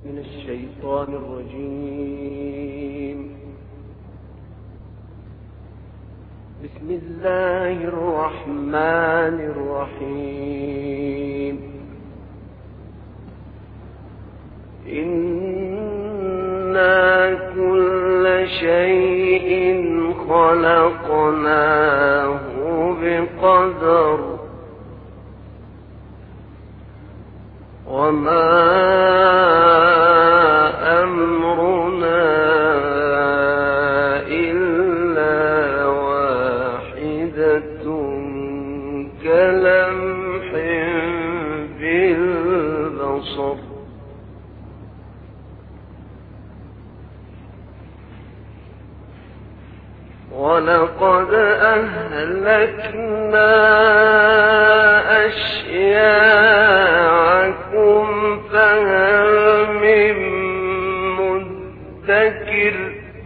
من الشيطان الرجيم. بسم الله الرحمن الرحيم. إنا كل شيء خلقناه بقدر وما أمرنا إلا واحدة كلمح بالبصر ولقد أهلكنا أشياعكم فهل من مدكر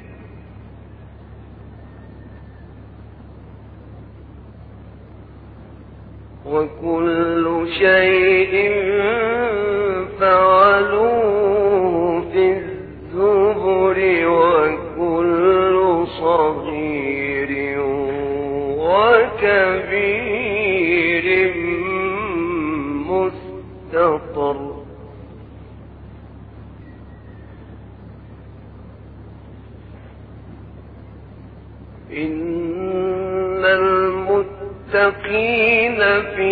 وكل شيء فعلوه في الزبر وكل صغير وكبير مستطر. إن المتقين في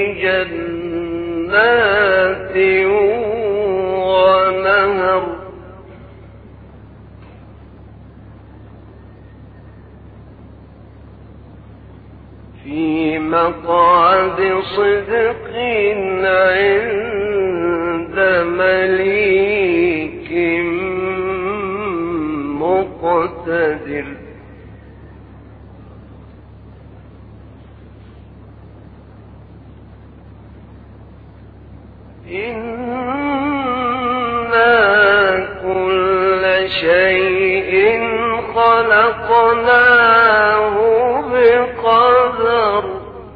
جنات ونهر في مقعد صدق عند مليك مقتدر. إنا كل شيء خلقناه بقدر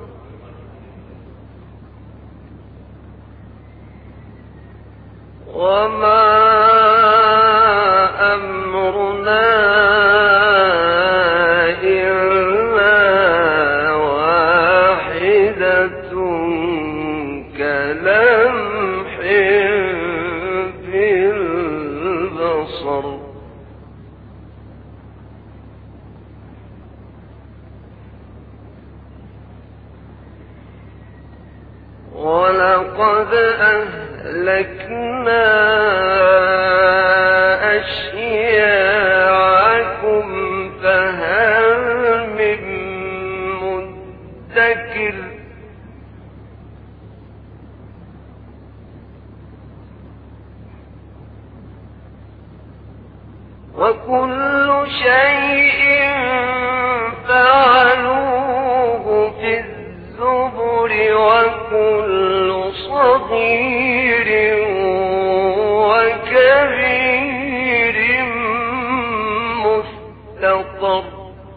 وما أمرنا إلا واحدة كلمح بالبصر ولقد أهلكنا أشياعكم فهل من مدكر وكل شيء فعلوه في الزبر وكل صغير وكبير مستطر.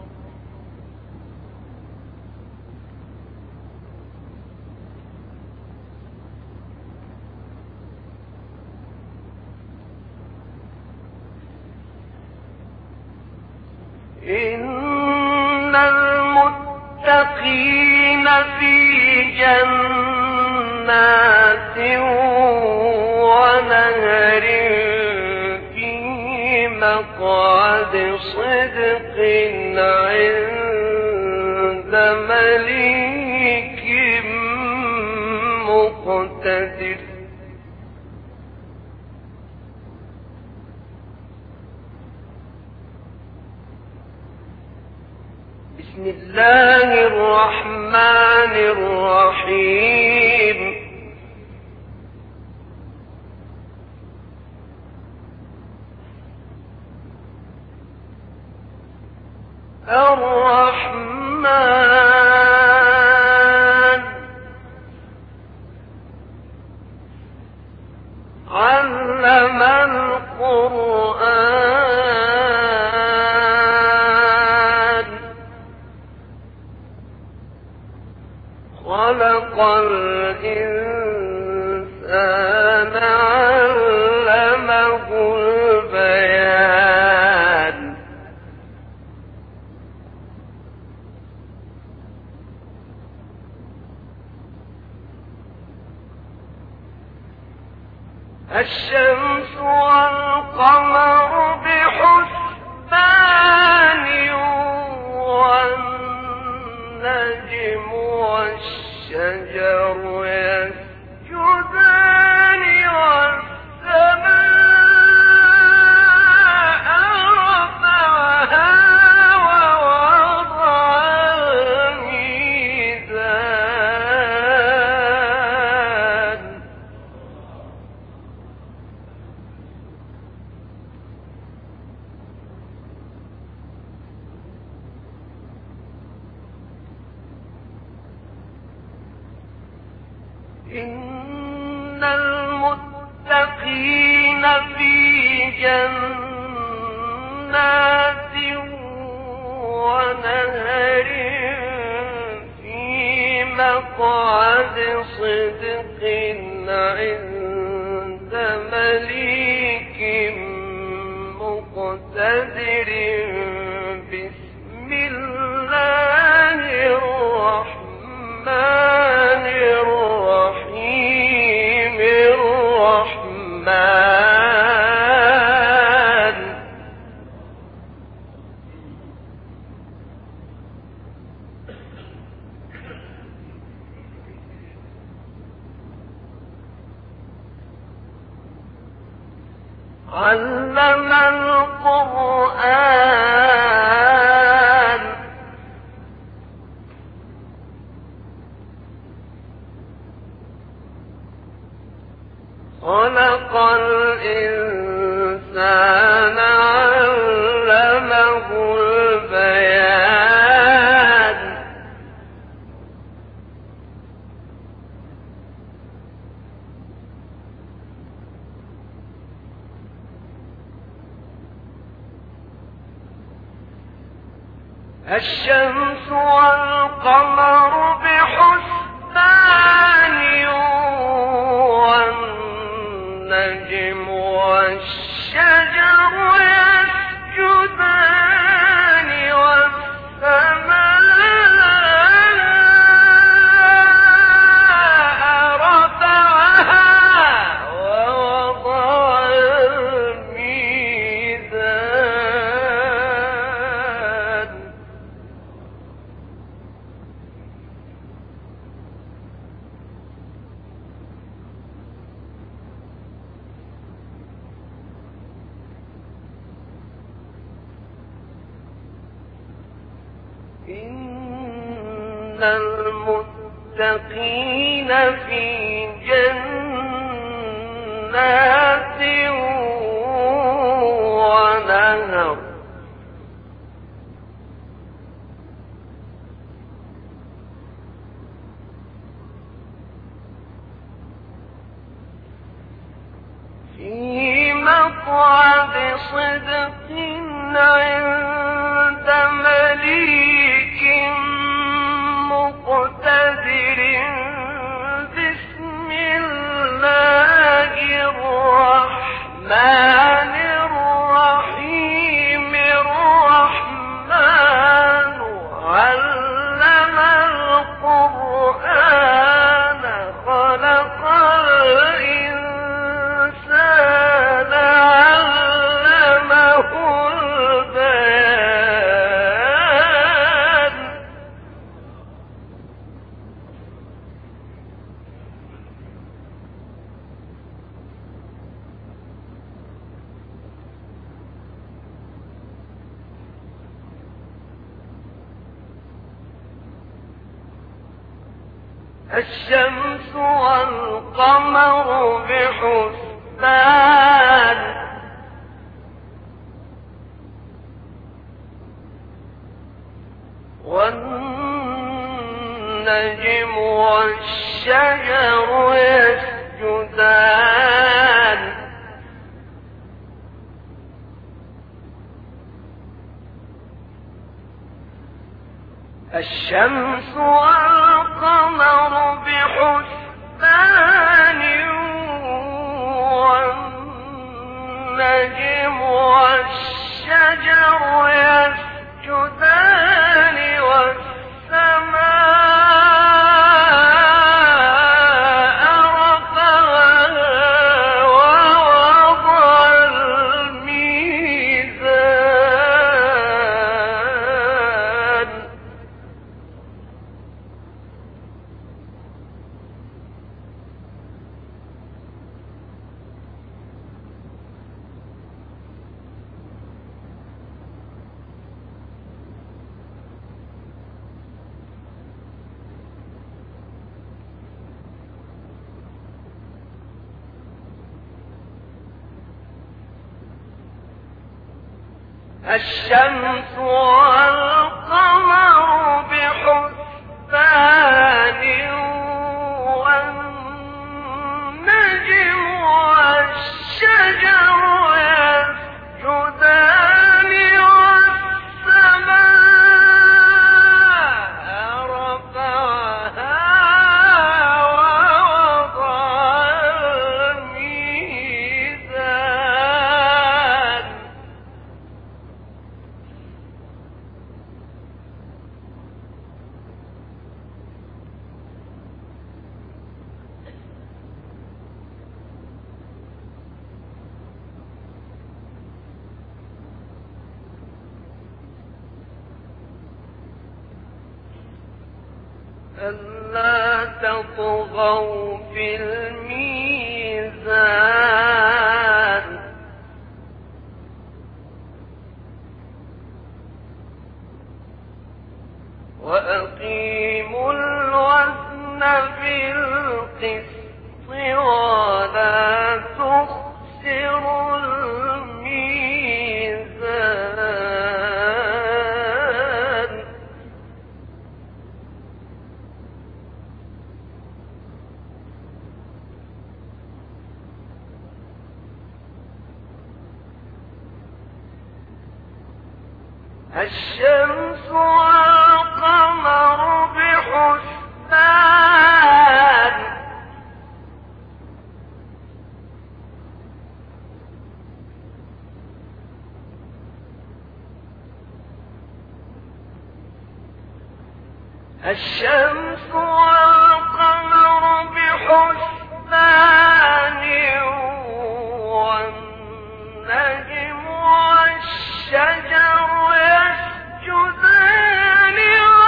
إن المتقين في جنات ونهر في مقعد صدق عند مليك مقتدر. بسم الله الرحمن الرحيم. الرحمن علم القرآن خلق الإنسان علمه الشمس والقمر بحسبان والنجم والشجر يسجدان والسماء رفعها ووضع الميزان إن المتقين في جنات ونهر في مقعد صدق عند مليك مقتدر بسم الله الرحمن الرحيم الرحمن علم القرآن خلق الإنسان علمه البيان الشمس والقمر بحسبان والنجم والشجر يسجدان والسماء رفعها ووضع الميزان إن المتقين في جنات ونهر في مقعد صدق عند مليك مقتدر بسم الله الرحمن الرحيم الرحمن علم القرآن خلق الإنسان علمه البيان الشمس والقمر بحسبان والنجم والشجر يسجدان الشمس والقمر بحسبان والنجم والشجر يسجدان والسماء رفعها الشمس والقمر بحسبان والنجم والشجر يسجدان والسماء رفعها ووضع الميزان ألا تطغوا في الميزان وأقيموا الوزن بالقسط ولا تخسروا الميزان الشمس والقمر بحسبان الشمس والقمر بحسبان والنجم والشجر يسجدان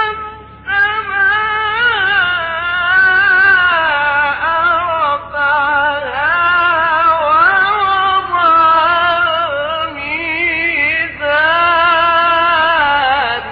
والسماء رفعها ووضع الميزان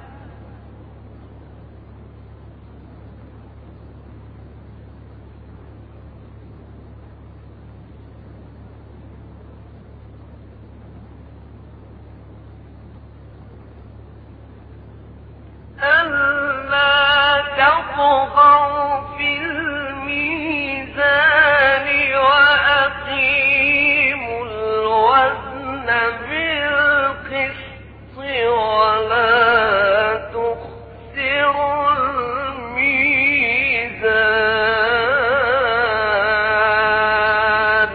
ألا تطغوا في الميزان وأقيموا الوزن بالقسط ولا تخسروا الميزان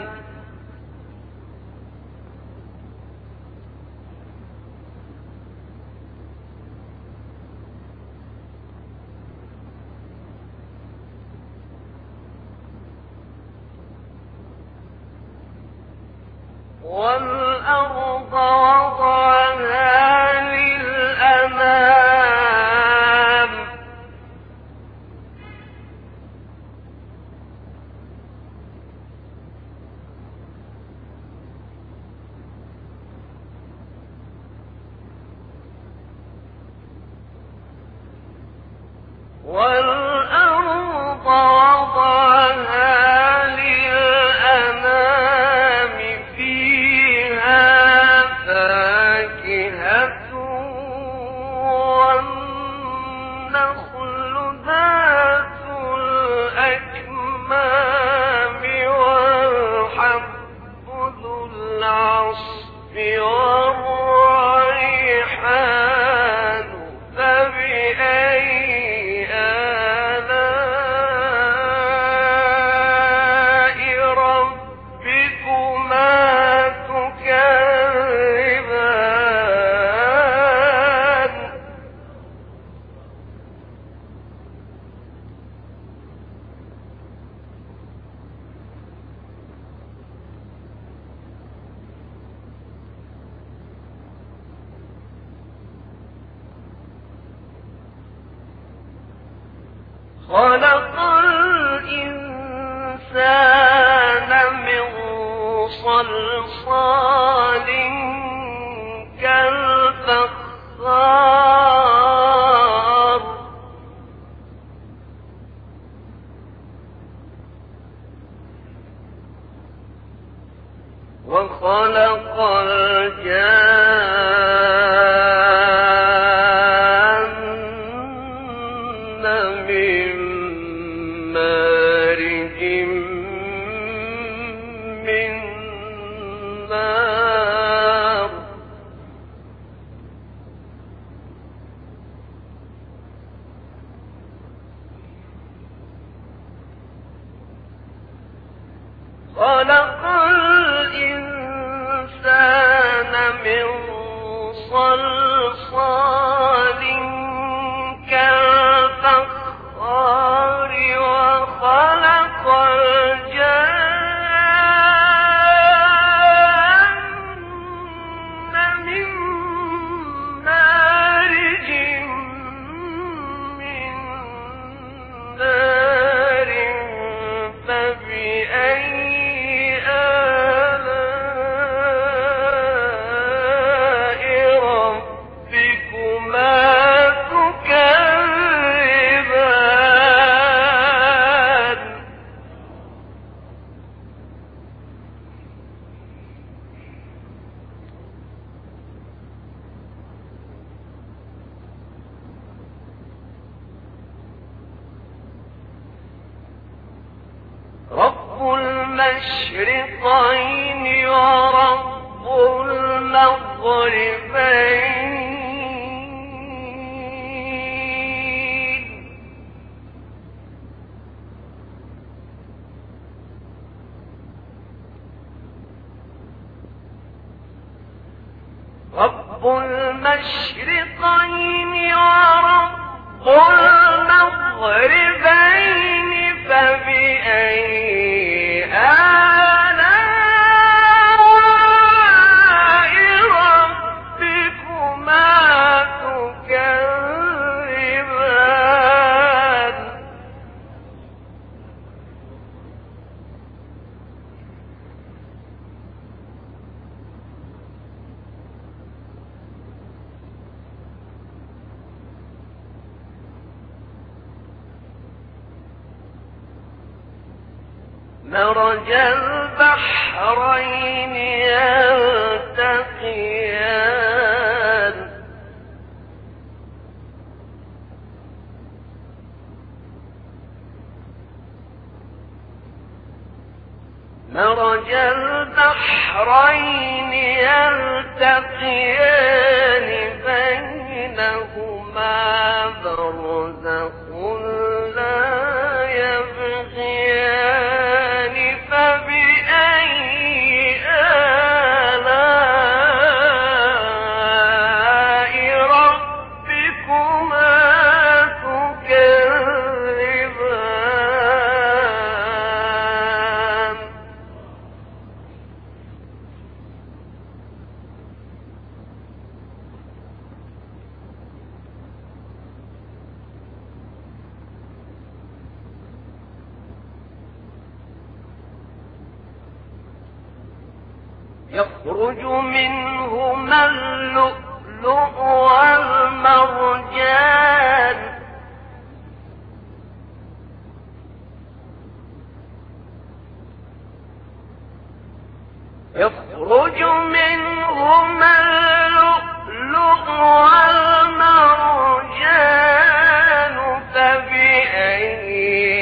والأرض وضعها للأنام والأرض وضعها للأنام فيها فاكهة والنخل ذات الأكمام والحب ذو العصف والريحان فبأي آلاء ربكما تكذبان خلق الإنسان من صلصال كالفخار وخلق الجان خلق الإنسان من صلصال كالفخار وخلق الجن من مارج من نار فبأي رب المشرقين ورب المغربين رب المشرقين ورب المغربين فبأي آلاء ربكما تكذبان مرج البحرين يلتقيان مرج البحرين يلتقيان بينهما برزخ لا يبغيان فبأي آلاء ربكما تكذبان يخرج منهما اللؤلؤ والمرجان يخرج منهما اللؤلؤ والمرجان فبأي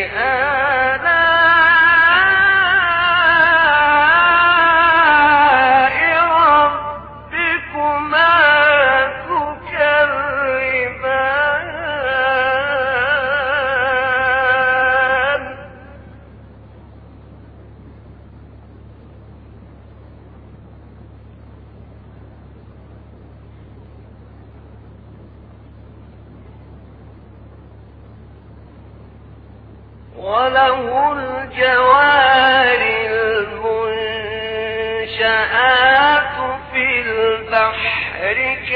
وله الجوار المنشآت في البحر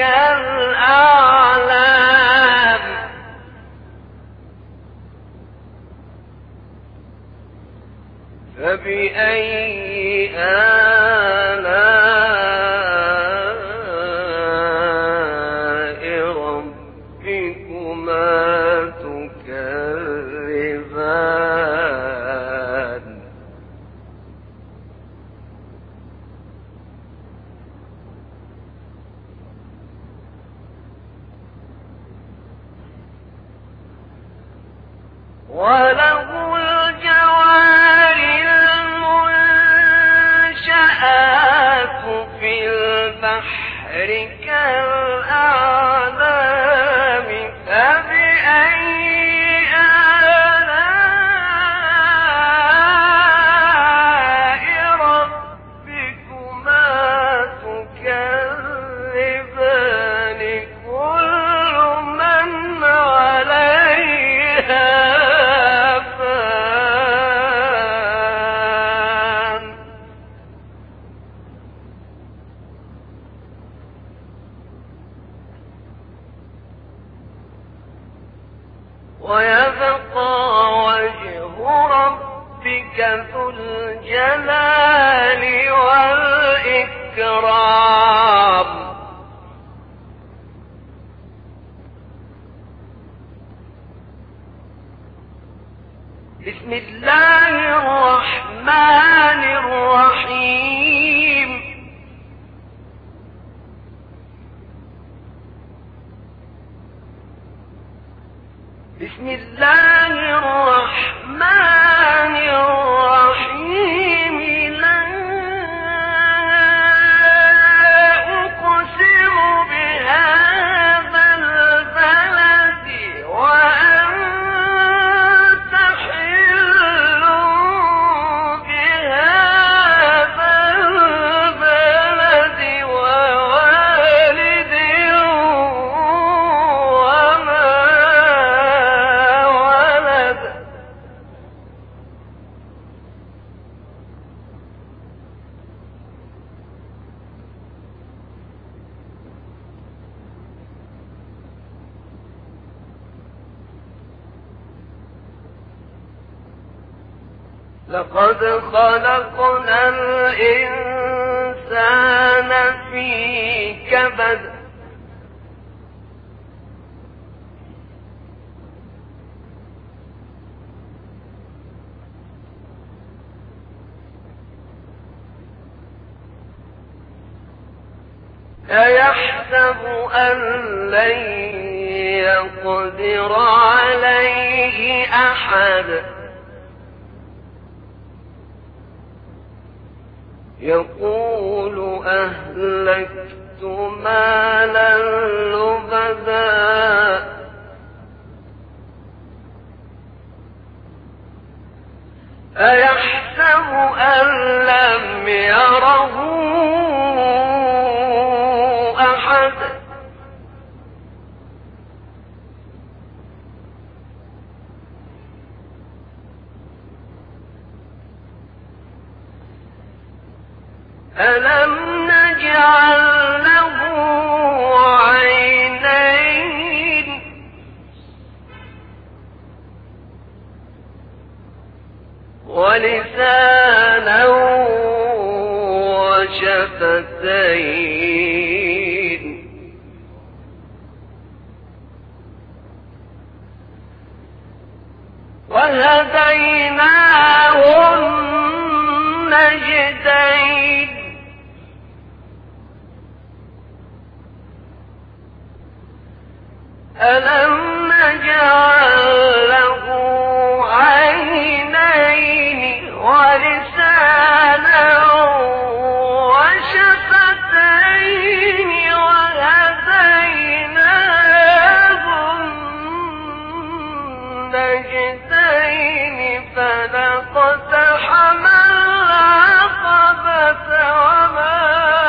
كالأعلام فبأي آلاء ربكما تكذبان وله الجوار المنشآت البحر كالأعلام فبأي آلاء ربكما تكذبان كل من عليها فان ويبقى وجه ربك ذو الجلال والإكرام بسم الله الرحمن الرحيم بسم الله الرحمن الرحيم لا أقسم بهذا البلد وأنت حل بهذا البلد ووالد وما ولد لقد خلقنا الإنسان في كبد أيحسب أن لن يقدر عليه أحد يقول أهلكت مالا لبدا أيحسب أن لم يره أحد ألم نجعل له عينين ولسانا وشفتين وهديناه النجدين ألم نجعل له عينين ولسانا وشفتين وهديناه النجدين فلاقتحم العقبة وما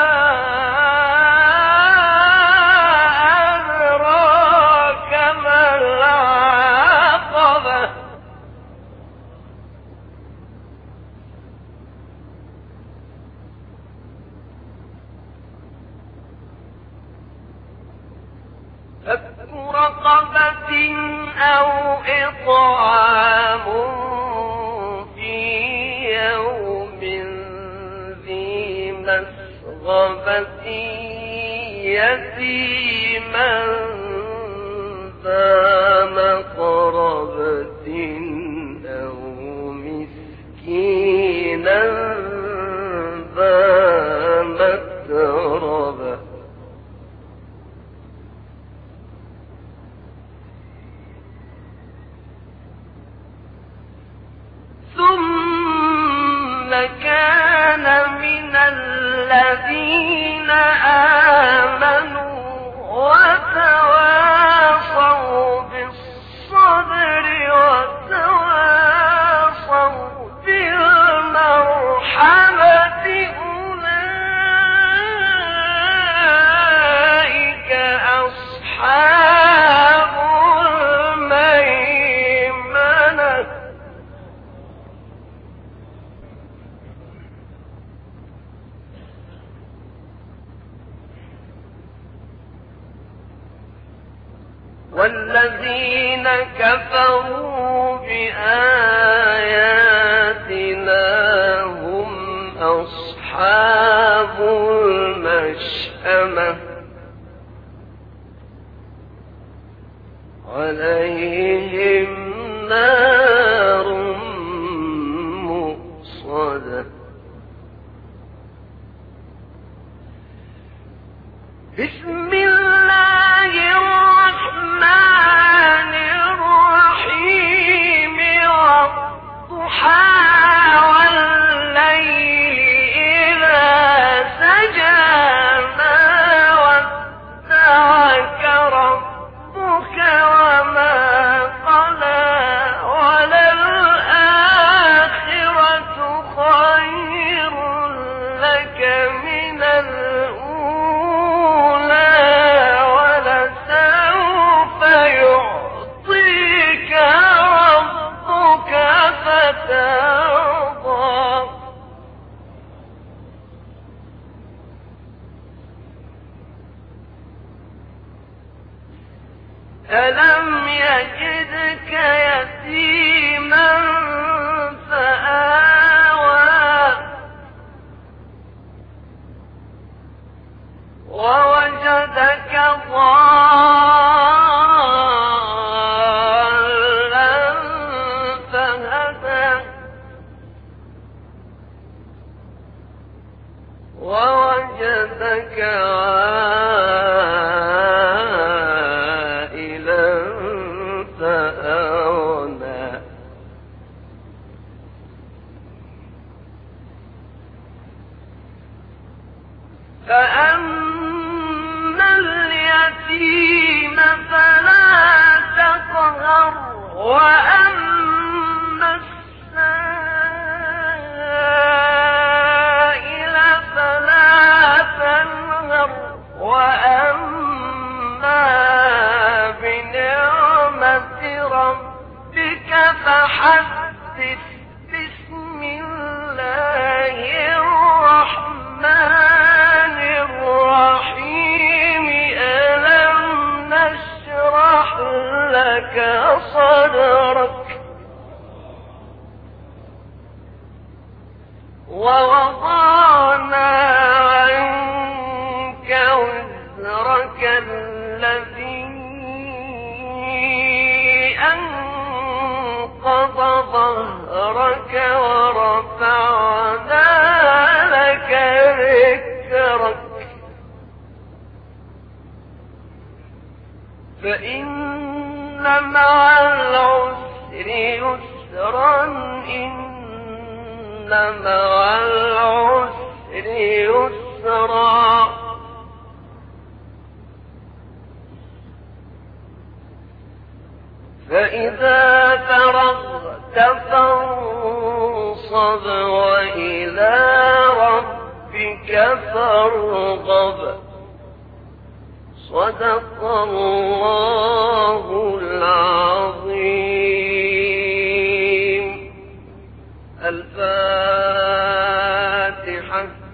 أدراك ما العقبة فك رقبة أو إطعام في يوم ذي مسغبة يتيما ذا مقربة أو مسكينا ذا متربة ثم كان من الذين والذين كفروا بآياتنا هم أصحاب المشأمة عليهم نار مؤصدة. بسم الله الرحمن الرحيم والضحى والليل إذا سجى ما ودعك ربك وما قلى وللآخرة خير لك من الأولى ولسوف يعطيك ربك فترضى. ألم يجدك يتيما فآوى ووجدك ضالا فهدى ووجدك عائلا فأغنى فأما اليتيم فلا تقهر وأما السائل فلا تنهر وأما بنعمة ربك فحدث. بسم الله الرحمن الرحيم ألم نشرح لك صدرك ووضعنا عنك وزرك الذي أنقض ظهرك ورفعنا لك ذكرك فإن مع العسر يسرا إن مع العسر يسرا فإذا فرغت فانصب وإلى ربك فارغب. صدق الله العظيم. الفاتحة.